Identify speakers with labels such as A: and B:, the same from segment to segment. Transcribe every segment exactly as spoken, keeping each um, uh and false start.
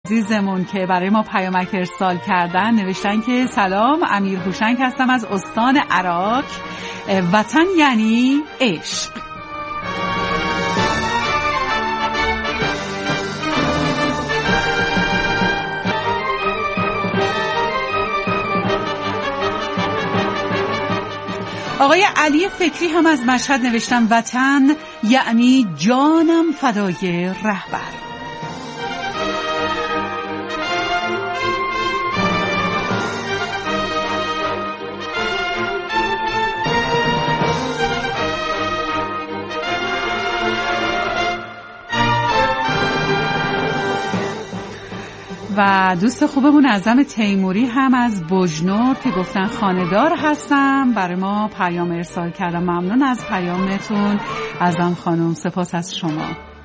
A: عزیزمون که برای ما پیامک ارسال کردن نوشتن که سلام، امیر هوشنگ هستم از استان عراق. وطن یعنی عشق. آقای علی فکری هم از مشهد نوشتن وطن یعنی جانم فدای رهبر. و دوست خوبمون اعظم تیموری هم از بجنور که گفتن خانه‌دار هستم برای ما پیام ارسال کردم. ممنون از پیامتون اعظم خانم، سپاس از شما.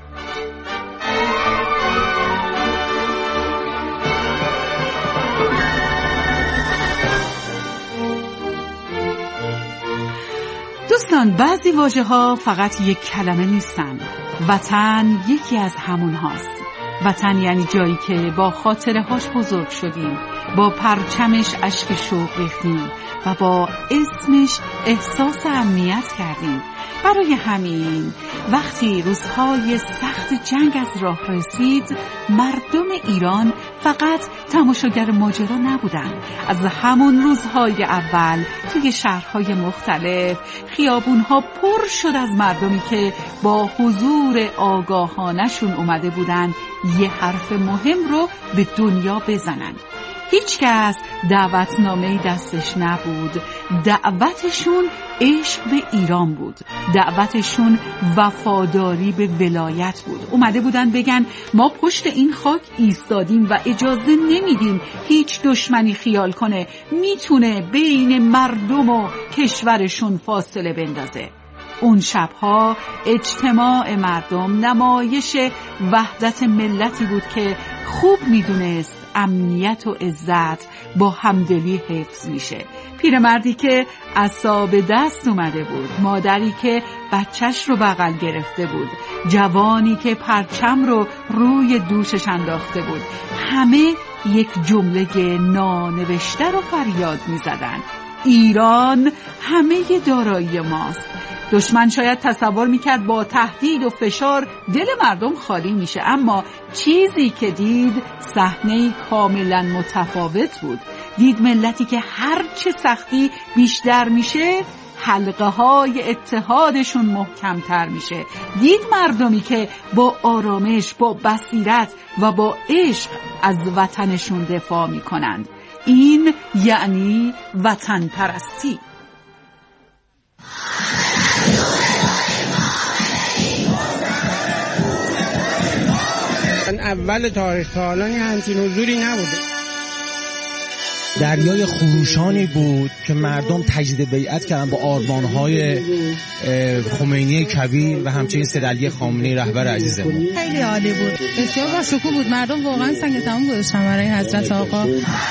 A: دوستان بعضی واژه ها فقط یک کلمه نیستن. وطن یکی از همون هاست. وطن یعنی جایی که با خاطره هاش بزرگ شدیم، با پرچمش اشک شوق ریختیم و با اسمش احساس امنیت کردیم. برای همین وقتی روزهای سخت جنگ از راه رسید، مردم ایران فقط تماشاگر ماجرا نبودن. از همون روزهای اول توی شهرهای مختلف خیابونها پر شد از مردمی که با حضور آگاهانشون اومده بودن یه حرف مهم رو به دنیا بزنن. هیچ کس دعوتنامه‌ای دستش نبود. دعوتشون عشق به ایران بود. دعوتشون وفاداری به ولایت بود. اومده بودن بگن ما پشت این خاک ایستادیم و اجازه نمیدیم هیچ دشمنی خیال کنه میتونه بین مردم و کشورشون فاصله بندازه. اون شبها اجتماع مردم نمایش وحدت ملتی بود که خوب میدونست امنیت و عزت با همدلی حفظ میشه. پیرمردی که عصا دست اومده بود، مادری که بچهش رو بغل گرفته بود، جوانی که پرچم رو روی دوشش انداخته بود، همه یک جمله نانوشته رو فریاد میزدن: ایران همه دارایی ماست. دشمن شاید تصور میکرد با تهدید و فشار دل مردم خالی میشه، اما چیزی که دید صحنه‌ای کاملا متفاوت بود. دید ملتی که هر چه سختی بیشتر میشه حلقه های اتحادشون محکمتر میشه. دید مردمی که با آرامش، با بصیرت و با عشق از وطنشون دفاع میکنند. این یعنی وطن پرستی.
B: اول تاریخ تا الان همچین حضوری نبوده.
C: دریای خروشانی بود که مردم تجدید بیعت کردن با آرمان‌های خمینی کبیر و همچنین سیدعلی خامنه‌ای رهبر عزیزمون.
D: خیلی عالی بود، بسیار با شکوه بود. مردم واقعا سنگ تمام گذاشتن برای حضرت آقا.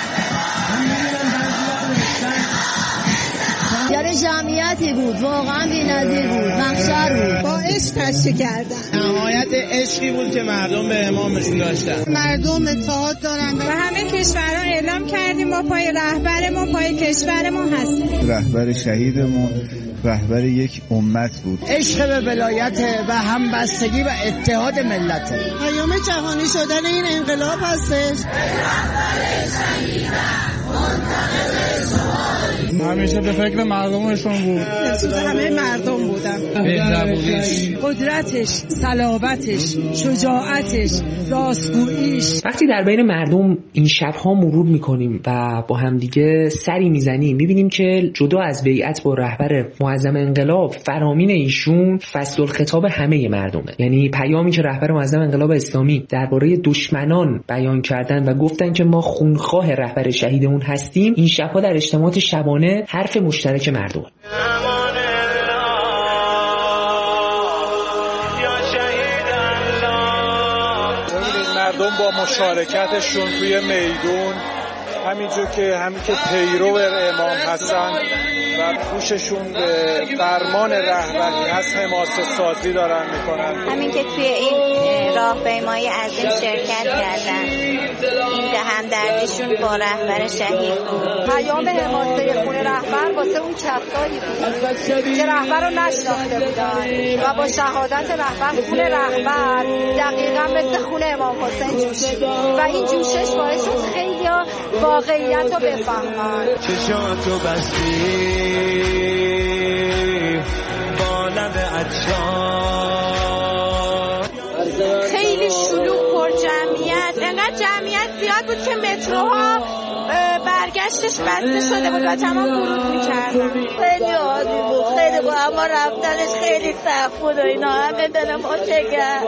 E: یعنی جمعیتی بود، واقعا بی‌نظیر بود، محشر بود.
F: با عشق تشریح کردن.
B: نهایت عشقی بود که مردم به امامشون داشتن.
F: مردم اتحاد دارن
G: و همه کشورها اعلام کردیم ما پای رهبرمون، پای کشورمون هستیم.
H: رهبر شهیدمون رهبر یک امت بود.
I: عشق به ولایت و همبستگی و اتحاد ملت.
F: پیام جهانی شدن این انقلاب هستش.
J: همیشه به فکر مردمشون بود.
F: نسوز همه مردم بودن.
J: بهزبونیش،
K: قدرتش، صلابتش، شجاعتش، راستگوییش.
L: وقتی در بین مردم این شبها مرور میکنیم و با همدیگه سری میزنیم، میبینیم که جدا از بیعت با رهبر معظم انقلاب، فرامین ایشون فصل الخطاب همه مردمه. یعنی پیامی که رهبر معظم انقلاب اسلامی درباره دشمنان بیان کردن و گفتن که ما خونخواه رهبر شهیدمون هستیم، این شبها در اجتماعات شبانه حرف مشترک مردم.
J: مردم با مشارکتشون توی میدون همینجور که همین که پیرو امام هستن و پوششون به فرمان رهبری هست حماسه سازی دارن میکنن.
M: همین که توی این راهپیمایی عظیم شرکت کردن، این ده همدردیشون با رهبر شهید بود.
N: پیام حماسه خون رهبر واسه اون کسایی بود که رهبر رو نشناخته بودن و با شهادت رهبر خون رهبر دقیقا مثل خون امام حسین جوشید و این جوشش باعث شد خیلی واقعیت رو بفهمن.
O: چشاتو بستی با لب عطشان،
M: خیلی شلوغ پر جمعیت، انقدر جمعیت زیاد بود که متروها برگشتش بسته شده بود و تمام ورود می‌کردن.
E: خیلی عالی بود، خیلی بود، اما رفتنش خیلی سخت بود و اینا همه دل ما شکست.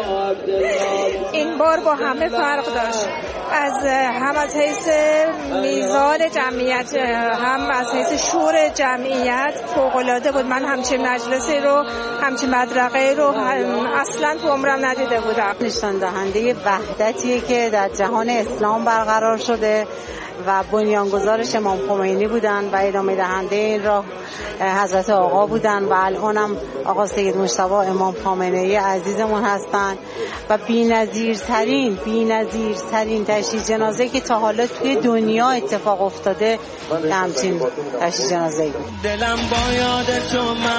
G: این بار با همه فرق داشت، از هم از حیث میزان جمعیت هم از حیث شور جمعیت فوق‌العاده بود. من همچین مجلسی رو همچین مدرقه رو اصلا تو عمرم ندیده بودم.
P: نشان دهنده وحدتیه که در جهان اسلام برقرار شده و بنیانگذارش امام خمینی بودن و ادامه دهنده این راه حضرت آقا بودن و الان هم آقا سید مجتبی امام خامنه‌ای عزیزمون هستن و بی‌نظیرترین بی‌نظیرترین تشییع جنازه که تا حالا توی دنیا اتفاق افتاده همچین تشییع جنازه‌ای بود.
O: دلم با یاد تو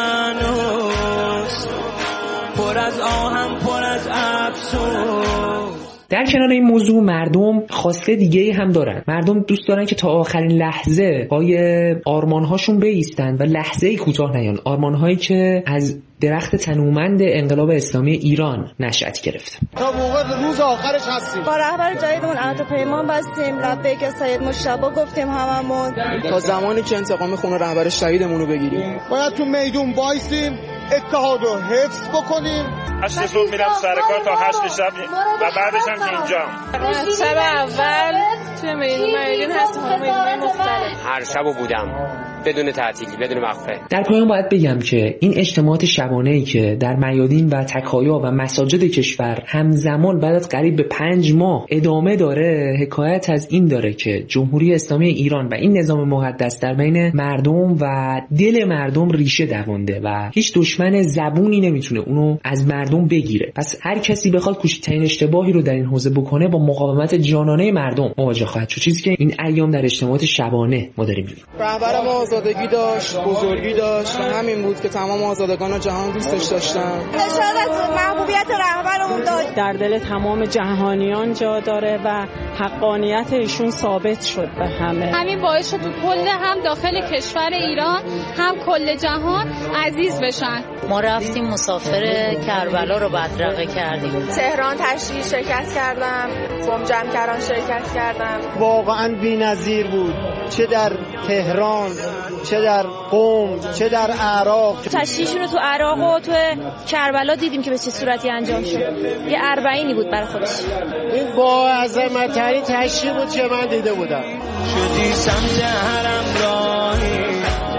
O: منوس، پر از آهم پر از افسوس.
L: در کنار این موضوع مردم خواسته دیگه هم دارن. مردم دوست دارن که تا آخرین لحظه پای آرمان‌هاشون بایستن و لحظه‌ای کوتاه نیان. آرمان‌هایی که از درخت تنومند انقلاب اسلامی ایران نشأت گرفت.
F: تا موقع روز آخرش هستیم.
E: با رهبر جدیدمون عهد و پیمان بستیم، لبیک سید مجتبی گفتیم هممون.
Q: تا زمانی که انتقام خون رهبر شهیدمون رو بگیریم.
F: باید تو میدون وایسیم، اتحاد رو حفظ بکنیم.
R: هشت صبح میرم سر کار تا هشت شب و بعدش هم که اینجا.
S: شب اول توی میدون میدون هستم، میدون مختلف.
T: هر شبو بودم بدون تعطیلی بدون وقفه.
L: در پایان باید بگم که این اجتماعات شبانه‌ای که در میادین و تکایا و مساجد کشور همزمان بعد از قریب به پنج ماه ادامه داره، حکایت از این داره که جمهوری اسلامی ایران و این نظام مقدس در بین مردم و دل مردم ریشه دوونده و هیچ دشمن زبونی نمیتونه اونو از مردم بگیره. پس هر کسی بخواد کوچکترین اشتباهی رو در این حوزه بکنه با مقاومت جانانه مردم مواجه خواهد شد، چیزی که این ایام در اجتماعات شبانه ما داریم می‌بینیم.
Q: رهبر ما آزادگی داشت، بزرگی داشت و همین بود که تمام آزادگان جهان دوستش داشتن.
E: نشان از محبوبیت رهبرمون داشت.
U: در دل تمام جهانیان جا داره و حقانیت ایشون ثابت شد به همه.
S: همین باعث شد تو کل هم داخل کشور ایران هم کل جهان عزیز بشن.
V: ما رفتیم مسافر کربلا رو بدرقه کردیم.
N: تهران تشریح شرکت کردم، بم جمع کردن شرکت کردم.
I: واقعا بی‌نظیر بود، چه در تهران، چه در قم، چه در عراق.
V: تشریحشون رو تو عراق و تو کربلا دیدیم که به چه صورتی انجام شد. یه اربعینی بود برای خودش.
I: این با عظمت‌ترین تشریح بود که من دیده بودم.
O: شدی سمت حرم راهی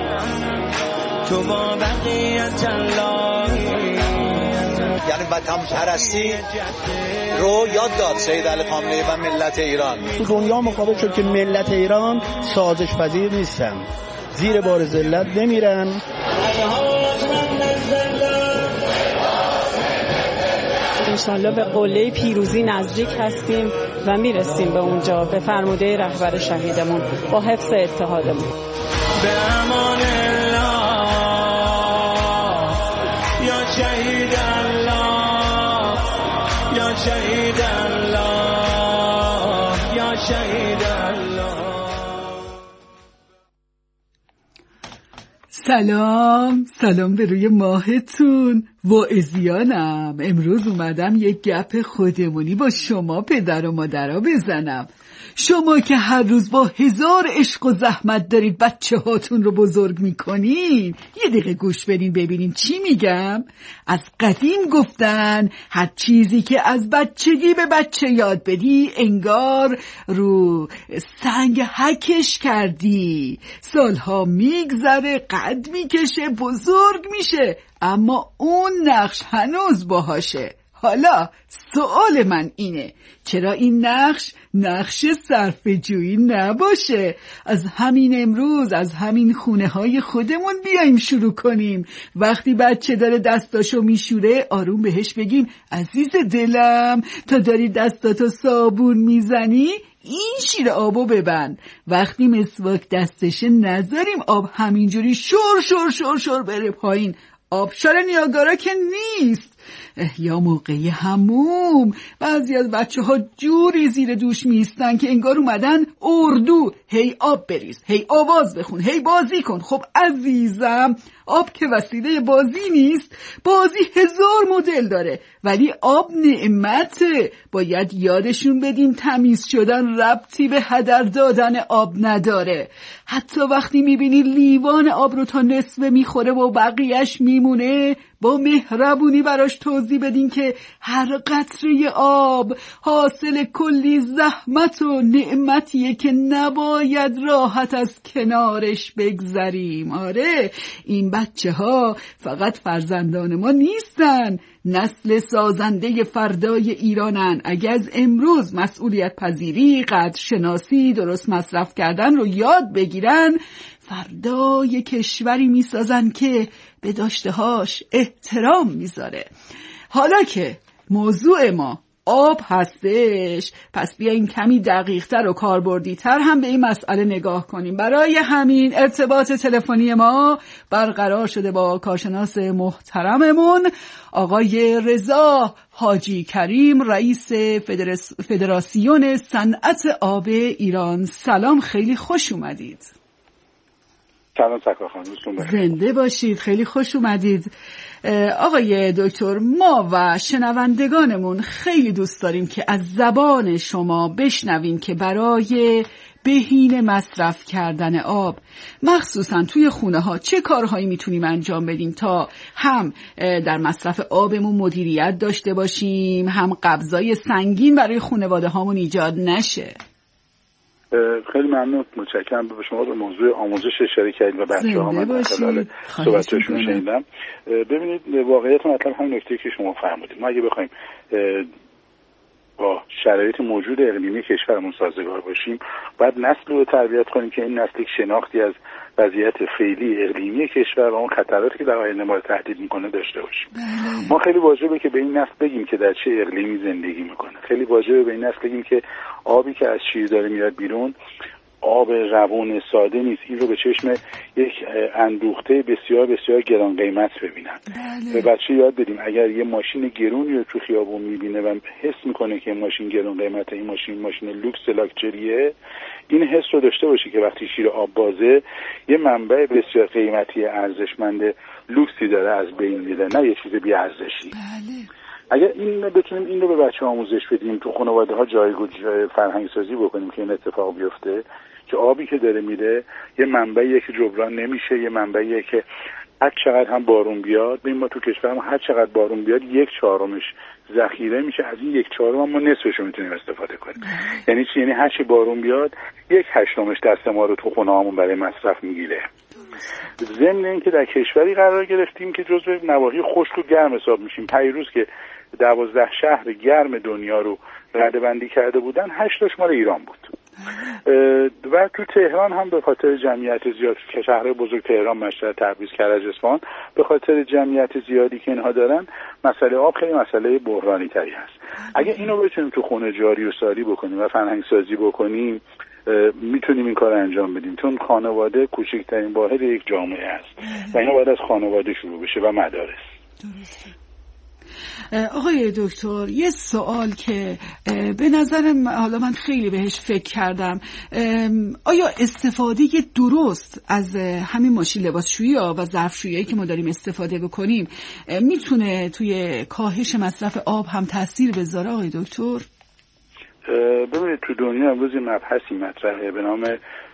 O: تو با بقیت اللهی،
W: یعنی وطن پرستی رو یاد داد سید علی خامنه‌ای و ملت ایران.
I: تو دنیا مقابل شد که ملت ایران سازش پذیر نیستن، زیر بار ذلت نمیرن.
U: انشالله به قله پیروزی نزدیک هستیم و میرسیم به اونجا به فرموده رهبر شهیدمون با حفظ اتحادمون.
O: به امان الله یا شهید الله، یا شهید الله، یا شهید الله.
A: سلام سلام به روی ماهتون. واعظیانم، امروز اومدم یک گپ خودمونی با شما پدر و مادرها بزنم. شما که هر روز با هزار عشق و زحمت دارید بچه هاتون رو بزرگ میکنین، یه دقیقه گوش بدین ببینین چی میگم. از قدیم گفتن هر چیزی که از بچگی به بچه یاد بدی انگار رو سنگ حکش کردی. سالها میگذره، قد میکشه، بزرگ میشه، اما اون نقش هنوز باهاشه. حالا سوال من اینه، چرا این نقش نقش صرفه‌جویی نباشه؟ از همین امروز از همین خونه های خودمون بیایم شروع کنیم. وقتی بچه داره دستاشو میشوره آروم بهش بگیم عزیز دلم تا داری دستاتو صابون میزنی این شیر آبو ببند. وقتی مسواک دستشه نذاریم آب همینجوری شور شور شور شور بره پایین. آبشار نیاگارا که نیست. یا موقع حموم بعضی از بچه ها جوری زیر دوش میستن که انگار اومدن اردو. هی آب بریز، هی آواز بخون، هی بازی کن. خب عزیزم آب که وسیله بازی نیست. بازی هزار مدل داره ولی آب نعمته. باید یادشون بدیم تمیز شدن ربطی به هدر دادن آب نداره. حتی وقتی میبینی لیوان آب رو تا نصف میخوره و بقیهش میمونه با مهربونی براش توضیح بدین که هر قطره آب حاصل کلی زحمت و نعمتیه که نباید راحت از کنارش بگذریم. آره این بچه ها فقط فرزندان ما نیستن، نسل سازنده فردای ایرانن. اگه از امروز مسئولیت پذیری، قدر شناسی، درست مصرف کردن رو یاد بگیرن فردا یه کشوری میسازن که به داشتهاش احترام میذاره. حالا که موضوع ما آب هستش پس بیاییم کمی دقیق‌تر و کاربردی‌تر هم به این مسئله نگاه کنیم. برای همین ارتباط تلفنی ما برقرار شده با کارشناس محترممون آقای رضا حاجی کریم، رئیس فدرس... فدراسیون صنعت آب ایران. سلام، خیلی خوش اومدید.
B: سلام سکا خانم،
A: زنده باشید، خیلی خوش اومدید. آقای دکتر، ما و شنوندگانمون خیلی دوست داریم که از زبان شما بشنویم که برای بهینه مصرف کردن آب مخصوصا توی خونه ها چه کارهایی میتونیم انجام بدیم تا هم در مصرف آبمون مدیریت داشته باشیم هم قبضای سنگین برای خانواده هامون ایجاد نشه.
B: خیلی ممنون، متشکرم. به شما به موضوع آموزش اشاره کردید و بچه ها من خلال صحبتشون شنیدم. ببینید واقعیت مطلب همین نکته که شما فرمودید. ما اگه بخوایم با شرایط موجود اقلیمی کشورمون سازگار باشیم باید نسل رو تربیت کنیم که این نسل شناختی از وضعیت فعلی اقلیمی کشور و اون خطراتی که در آینده ما رو تهدید میکنه داشته باشیم. بله. ما خیلی واجبه که به این نسل بگیم که در چه اقلیمی زندگی میکنه. خیلی واجبه به این نسل بگیم که آبی که از شیر داره میاد بیرون آب روون ساده نیست. این رو به چشم یک اندوخته بسیار بسیار گران قیمت ببینن. بله. به بچه یاد بدیم اگر یه ماشین گرونی رو تو خیابون میبینه و حس میکنه که این ماشین گران قیمته، این ماشین ماشین لوکس لاکچریه، این حس رو داشته باشه که وقتی شیر آب بازه یه منبع بسیار قیمتی ارزشمند لوکسی داره از بین میره، نه یه چیز بی ارزشی. بله. اگر این بتونیم این رو به بچه آموزش بدیم، تو خانواده ها جایگزین فرهنگ سازی بکنیم که این اتفاق بیفته که آبی که داره میره یه منبعیه که جبران نمیشه، یه منبعیه که هر چقدر هم بارون بیاد، ببین ما تو کشورمون هر چقدر بارون بیاد یک چهارمش ذخیره میشه، از این یک چهارم ما نصفش رو میتونیم استفاده کنیم. یعنی چی؟ یعنی هر چی بارون بیاد یک هشتمش دست ما رو تو خونه‌هامون برای مصرف میگیره. ضمن اینکه در کشوری قرار گرفتیم که جزو نواحی خشک و گرم حساب میشیم. پیروز که دوازده شهر گرم دنیا رو رده‌بندی کرده بودن، هشتاش مال ایران بود. و تو تهران هم به خاطر جمعیت زیاد که شهر بزرگ تهران، مشهد، تبریز، کرج، اصفهان، به خاطر جمعیت زیادی که اینها دارن مسئله آب خیلی مسئله بحرانی تری هست. اگه اینو بتونیم تو خونه جاری و ساری بکنیم و فرهنگ سازی بکنیم میتونیم این کار انجام بدیم، چون خانواده کوچکترین واحد یک جامعه است و اینا باید از خانواده شروع بشه و مدارس.
A: درسته. آقای دکتر، یه سوال که به نظرم حالا من خیلی بهش فکر کردم، آیا استفاده درست از همین ماشین لباسشویی و ظرفشویی که ما داریم استفاده بکنیم میتونه توی کاهش مصرف آب هم تاثیر بذاره آقای دکتر؟
B: ببینید تو دنیا امروز یه مبحثی مطرحه به نام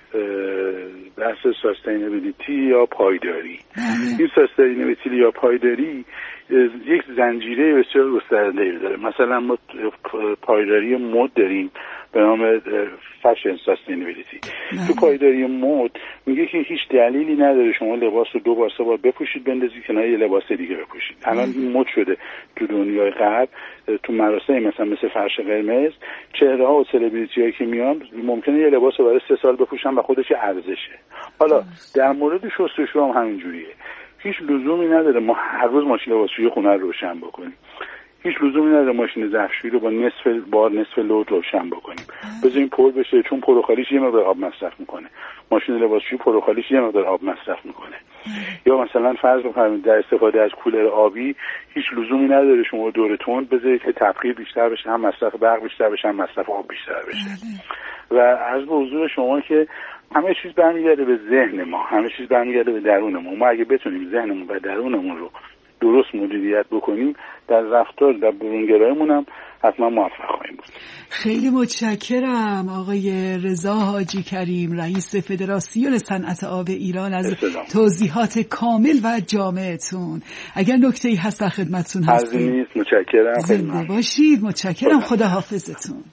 B: بحث ساستینبیلیتی یا پایداری. این ساستینبیلیتی یا پایداری یک زنجیره بسیار گسترده‌ای داره. مثلا ما پایداری مد داریم، به نام فشن ساستینبیلیتی. تو پایداری مد میگه که هیچ دلیلی نداره شما لباس رو دو بار سه بار بپوشید بندازید کنار یه لباس دیگه بپوشید. الان این مد شده تو دنیای غرب، تو مراسم مثلا مثل فرش قرمز چهره ها و سلبریتی هایی که میان ممکنه یه لباس رو برای سه سال بپوشن و خودش ارزشه. حالا در مورد شستشو هم همین جوریه. هیچ لزومی نداره ما هر روز ماشین لباسشویی خونه رو روشن بکنیم. هیچ لزومی نداره ماشین ظرفشویی رو با نصف بار نصف لود روشن بکنیم. بذاریم پر بشه، چون پروخالیش یه مقدار آب مصرف میکنه. ماشین لباسشویی پروخالیش یه مقدار آب مصرف میکنه. یا مثلا فرض بکنید در استفاده از کولر آبی هیچ لزومی نداره شما دورتون بذارید که تبخیر بیشتر بشه، هم مصرف برق بیشتر بشه، هم مصرف آب بیشتر بشه. و عرض به حضور شما که همه چیز برمیگرده به ذهن ما، همه چیز برمیگرده به درونمون. ما اگه بتونیم ذهنمون و درونمون رو درست مدیریت بکنیم در رفتار در برونگرایمون هم حتما موفق خواهیم بود.
A: خیلی متشکرم آقای رضا حاجی کریم، رئیس فدراسیون صنعت آب ایران، از
B: بسلام.
A: توضیحات کامل و جامعتون. اگر نکته‌ای هست در خدمتتون هستیم.
B: عرضی نیست، متشکرم.
A: زنده باشید. متشکرم. خدا حافظتون.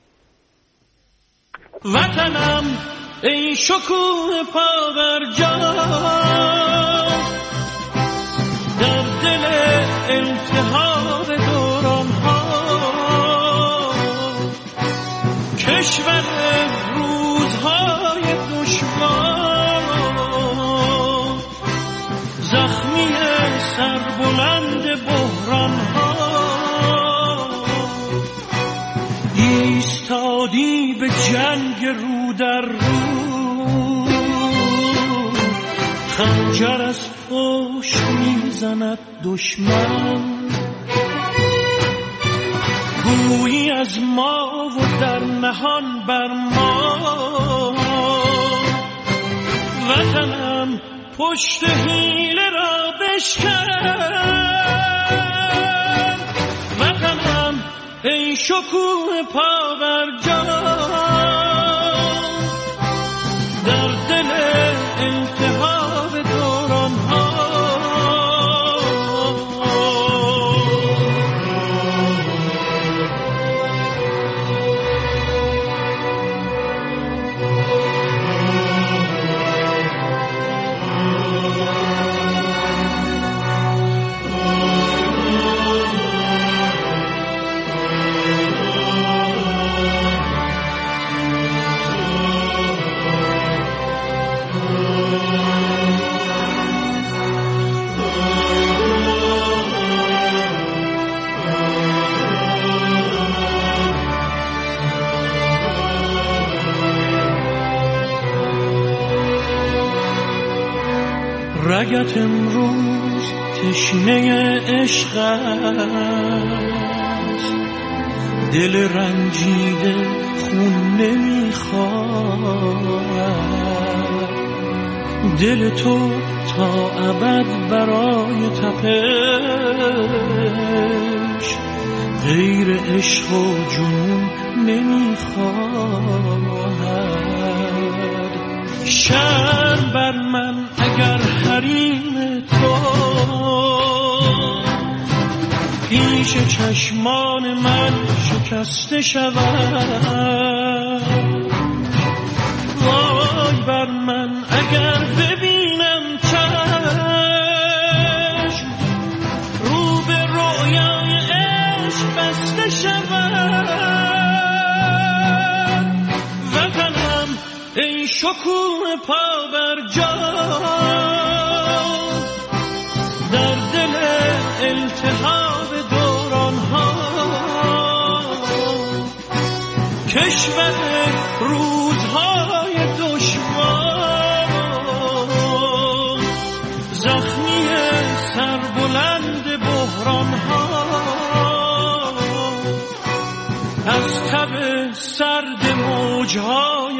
O: وطنم ای شکوه پاورجان، در دل التهاب دوران ها، کشور روزهای دشوار، زخمی سربلند بحران ها، ایستادی به جنگ رو در رو، خنجر از پشت میزند دشمن، گویی از ما و در نهان بر ما، وطنم پشت حیله را بشکن، وطنم ای شکوه پاورجان، در دل التهاب دوران ها، رگت امروز تشنه عشق است، دل رنجیده خون نمیخواهد، دل تو تا ابد برای تپش غیر عشق و جنون نمیخواهد. شرم بر من اگر حریم تو پیش چشمان من شکسته شود، وای بر من اگر ببینم چشم رو به رویای عشق بسته شود، وطنم ای شکوه پاورجان، در دل التهاب دوران ها، کشور روزهای دشوار، زخمی سربلند بحران ها، از تب سرد موجهای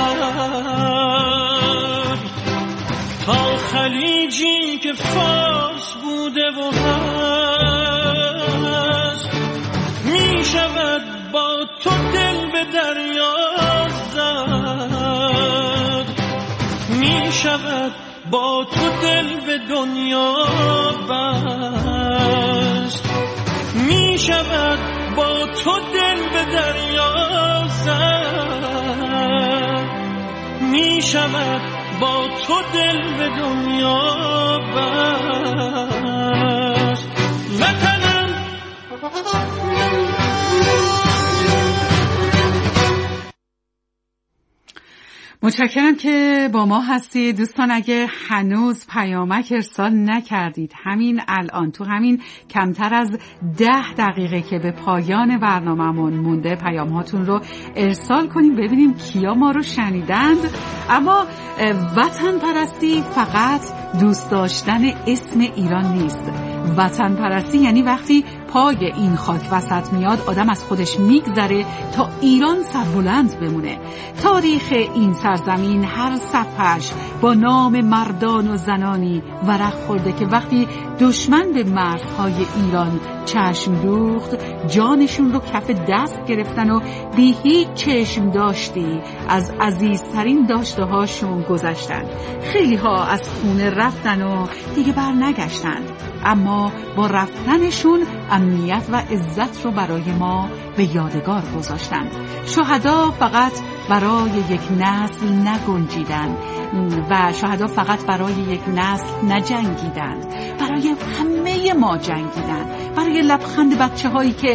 O: خزر تا خلیجی که فارس بوده و هست، می شود با تو دل به دریا زد، می شود با تو دل به دنیا بست، می شود با تو دل به دریا زد، می شود با تو دل به دنیا بست. وطنم
A: متشکرم که با ما هستید. دوستان اگه هنوز پیامک ارسال نکردید، همین الان تو همین کمتر از ده دقیقه که به پایان برنامه‌مون مونده پیام هاتون رو ارسال کنیم ببینیم کیا ما رو شنیدند. اما وطن پرستی فقط دوست داشتن اسم ایران نیست. وطن پرستی یعنی وقتی پای این خاک وسط میاد آدم از خودش میگذره تا ایران سربلند بمونه. تاریخ این سرزمین هر صفحش با نام مردان و زنانی ورق خورده که وقتی دشمن به مرزهای ایران چشم دوخت جانشون رو کف دست گرفتن و بی هیچ چشم داشتی از عزیزترین داشته هاشون گذشتن. خیلی ها از خونه رفتن و دیگه بر نگشتن، اما با رفتنشون امنیت و عزت رو برای ما به یادگار گذاشتن. شهدا فقط برای یک نسل نگنجیدن و شهدا فقط برای یک نسل نجنگیدن، برای همه ما جنگیدن، برای لبخند بچه هایی که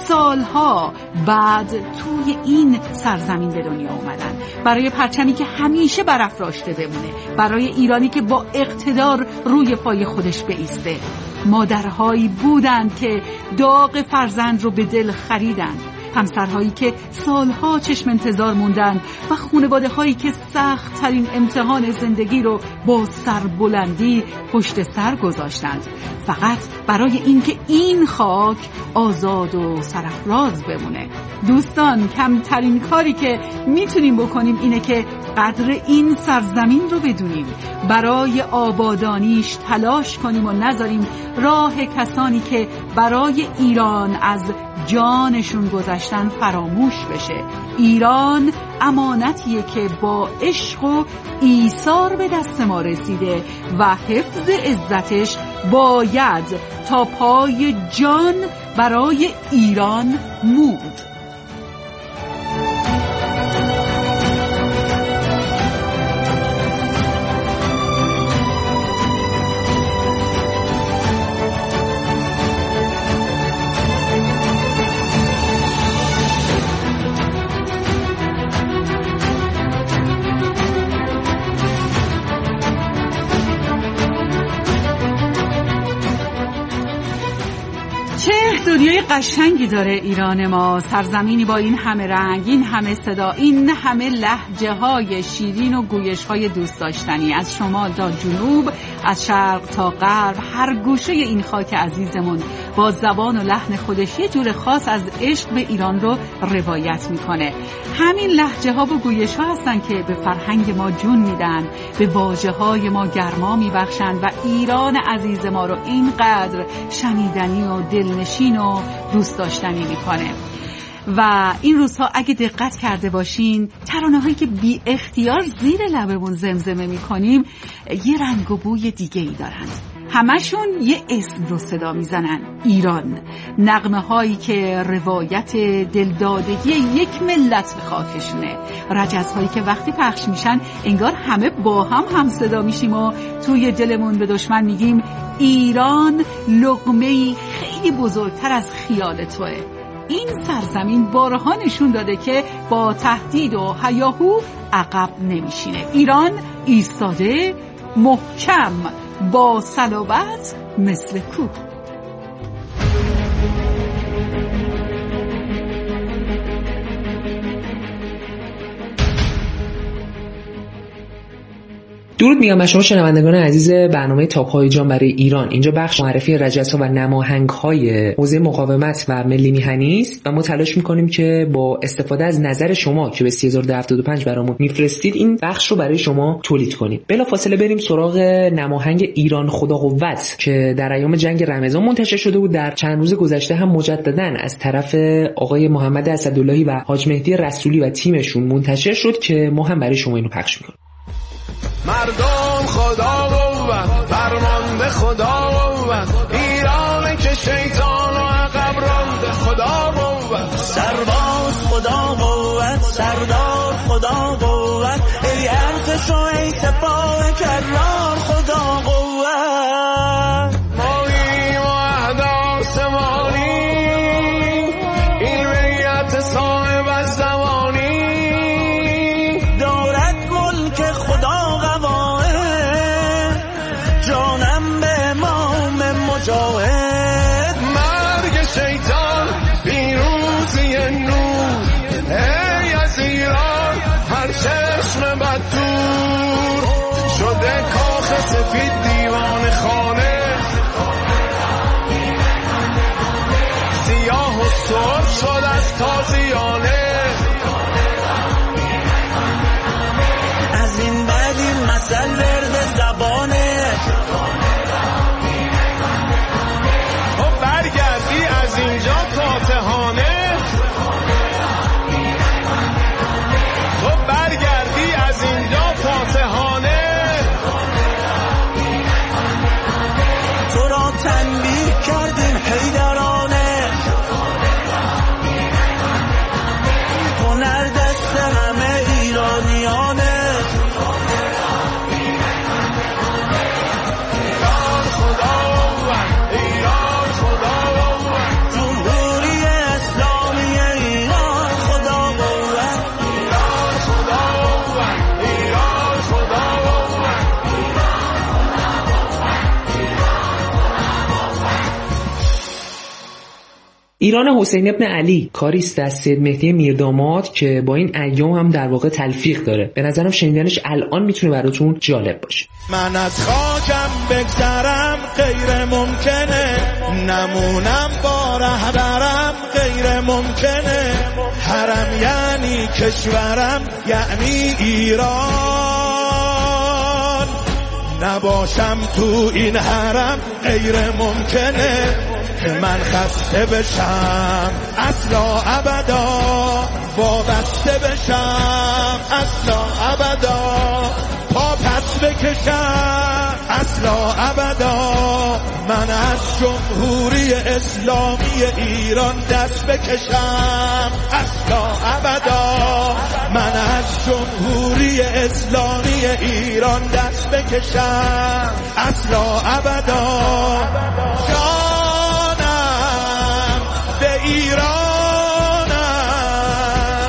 A: سالها بعد توی این سرزمین به دنیا اومدن، برای پرچمی که همیشه برافراشته بمونه، برای ایرانی که با اقتدار روی پای خودش بایسته. مادرهایی بودند که داغ فرزند رو به دل خریدند، همسرهایی که سالها چشم انتظار موندن و خانواده هایی که سخت ترین امتحان زندگی رو با سربلندی پشت سر گذاشتند، فقط برای اینکه این خاک آزاد و سرافراز بمونه. دوستان کمترین کاری که میتونیم بکنیم اینه که قدر این سرزمین رو بدونیم، برای آبادانیش تلاش کنیم و نذاریم راه کسانی که برای ایران از جانشون گذشتن فراموش بشه. ایران امانتیه که با عشق و ایثار به دست ما رسیده و حفظ عزتش باید تا پای جان برای ایران مود. دنیای قشنگی داره ایران ما، سرزمینی با این همه رنگ، این همه صدا، این همه لهجه های شیرین و گویش های دوست داشتنی، از شمال تا جنوب، از شرق تا غرب. هر گوشه این خاک عزیزمون با زبان و لحن خودش یه جور خاص از عشق به ایران رو روایت میکنه. همین لهجه ها و گویش ها هستن که به فرهنگ ما جون میدن، به واژه های ما گرما میبخشن و ایران عزیز ما رو اینقدر شنیدنی و دلنشین و دوست داشتنی میکنه. و این روزها اگه دقت کرده باشین ترانه هایی که بی اختیار زیر لبمون زمزمه میکنیم یه رنگ و بوی دیگه ای دارن، همشون یه اسم رو صدا میزنن: ایران. نغمه هایی که روایت دلدادگی یک ملت به خاکشونه، رجز هایی که وقتی پخش میشن انگار همه با هم هم صدا میشیم و توی دلمون به دشمن میگیم ایران لقمه‌ای خیلی بزرگتر از خیال توه. این سرزمین بارها نشون داده که با تهدید و هیاهو عقب نمیشینه. ایران ایستاده محکم با صلابت مثل کوه.
L: درود میگم به شما شنوندگان عزیز برنامه تا پای جان برای ایران. اینجا بخش معرفی رجزها و نماهنگ‌های حوزه مقاومت و ملی میهنی است و ما تلاش می‌کنیم که با استفاده از نظر شما که به سه هزار و دویست و هفتاد و پنج برامون میفرستید این بخش رو برای شما تولید کنیم. بلافاصله بریم سراغ نماهنگ ایران خدا قوت که در ایام جنگ رمضان منتشر شده بود. در چند روز گذشته هم مجدداً از طرف آقای محمد اسداللهی و حاج مهدی رسولی و تیمشون منتشر شد که ما هم برای شما اینو پخش می‌کنیم.
O: مردم خدا قوت، فرمانده خدا قوت، ایران که شیطان و عقب رانده خدا قوت. قوت، سرباز خدا قوت، سردار خدا قوت، ای ارتش و ای سپاه کرار خدا قوت.
C: مایی و احداث مانی، این ویت صاحب از زمانی،
O: دارد ملک خدا قواه، جانم به امام مجاهد.
C: مرگ شیطان پیروزی نور، ای از ایران هر چشم بد دور، شده کاخ سفید دیوان خانه، سیاه و سرخ شد از تازیانه.
O: از این بعد این مثل ورد زبانه،
C: تو برگردی از اینجا فاتحانه، تو برگردی از اینجا فاتحانه.
O: تو را تنبیه کردیم حیدرانه، هنر دست همه ایرانیانه.
C: ایران خداوند، ایران خداوند،
O: جمهوری اسلامی ایران خدا قوت،
C: ایران خداوند، ایران خداوند.
L: ایران حسین ابن علی کاریست از سید مهدی میرداماد که با این ایام هم در واقع تلفیق داره. به نظرم شنیدنش الان میتونه براتون جالب باشه.
O: من از خاکم بگذرم غیر ممکنه، نمونم با رهبرم غیر ممکنه، حرم یعنی کشورم یعنی ایران، نباشم تو این حرم غیر ممکنه که من خسته بشم اصلا ابدا، وابسته بشم اصلا ابدا، پا پس بکشم اصلا ابدا، من از جمهوری اسلامی ایران دست بکشم اصلا ابدا، من از جمهوری اسلامی ایران دست بکشم اصلا ابدا. جانم به ایرانم،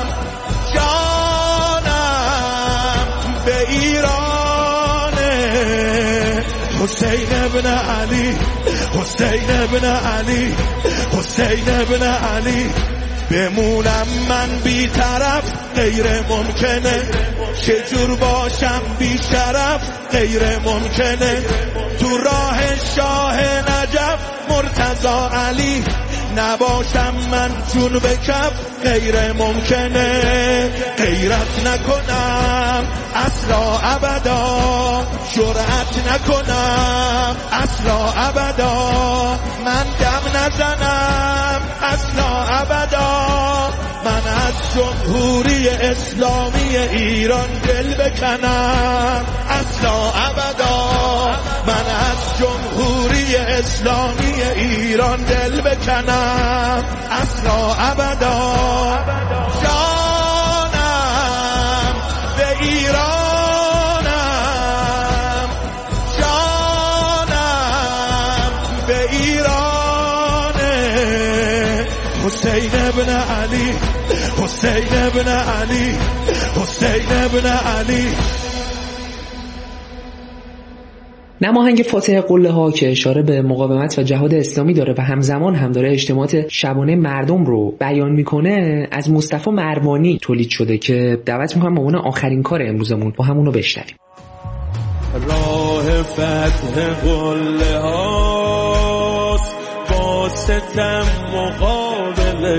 O: جانم به ایرانه، حسین ابن علی، حسین ابن علی، حسین ابن علی. بمونم من بی طرف غیر ممکنه، چجور باشم بی شرف غیر ممکنه، تو راه شاه نجف مرتضی علی نباشم من جون به کف غیر ممکنه، غیرت نکنم اصلا ابدا، جرأت نکنم اصلا ابدا، من دم نزنم اصلا ابدا، من از جمهوری اسلامی ایران دل بکنم اصلا ابدا، من از جمهوری اسلامی ایران دل بکنم اصلا ابدا. جانم به ایرانم، جانم به ایرانه، حسین ابن علی، حسین ابن علی، حسین ابن علی.
L: نماهنگ فاتح قله ها که اشاره به مقاومت و جهاد اسلامی داره و همزمان هم داره اجتماعات شبانه مردم رو بیان میکنه، از مصطفی مروانی تولید شده که دعوت میکنم به اون آخرین کار امروزمون با همون رو بشنویم.
O: راه فتح قله هاست با ستم مقابله،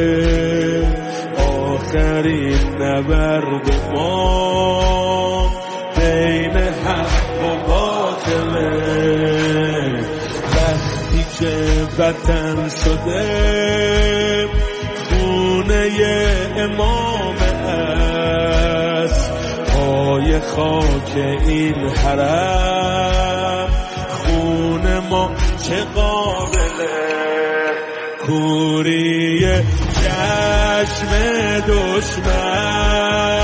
O: آخرین نبرد ما بین حق و باطله، وقتی که وطن شده خونه امام است، پای خاک این حرم خونه ما چه قابله، کوری
C: چشم دشمن.